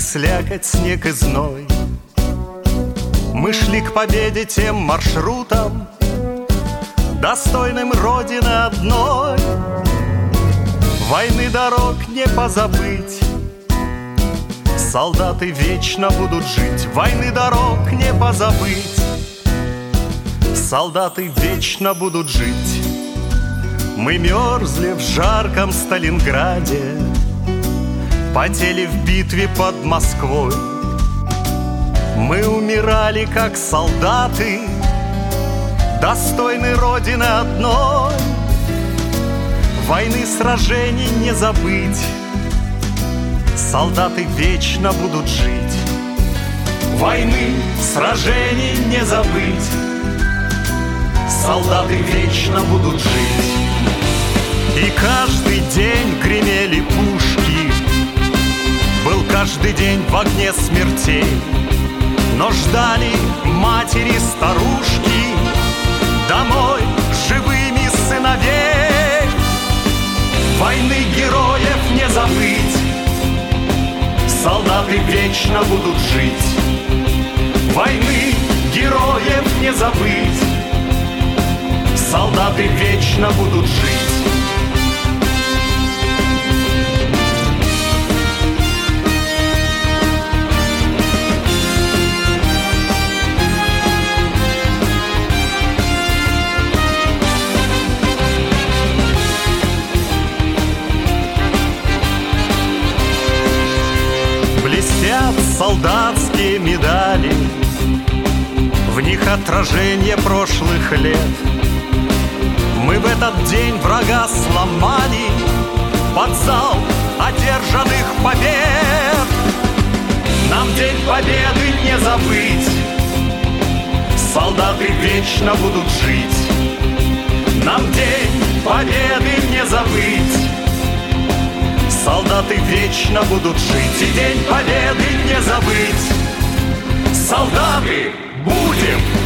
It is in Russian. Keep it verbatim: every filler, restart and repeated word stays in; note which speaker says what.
Speaker 1: слякоть, снег и зной. Мы шли к победе тем маршрутом, достойным Родины одной. Войны дорог не позабыть, солдаты вечно будут жить. Войны дорог не позабыть, солдаты вечно будут жить. Мы мерзли в жарком Сталинграде, потели в битве под Москвой. Мы умирали как солдаты, достойны Родины одной. Войны, сражений не забыть, солдаты вечно будут жить. Войны, сражений не забыть, солдаты вечно будут жить. И каждый день гремели пушки, был каждый день в огне смертей. Но ждали матери старушки домой живыми сыновей. Войны героев не забыть, солдаты вечно будут жить. Войны героев не забыть, солдаты вечно будут жить. Блестят солдатские медали, в них отражение прошлых лет. Мы в этот день врага сломали под залп одержанных побед. Нам день победы не забыть, солдаты вечно будут жить. Нам день победы не забыть, солдаты вечно будут жить. И день победы не забыть, солдаты будем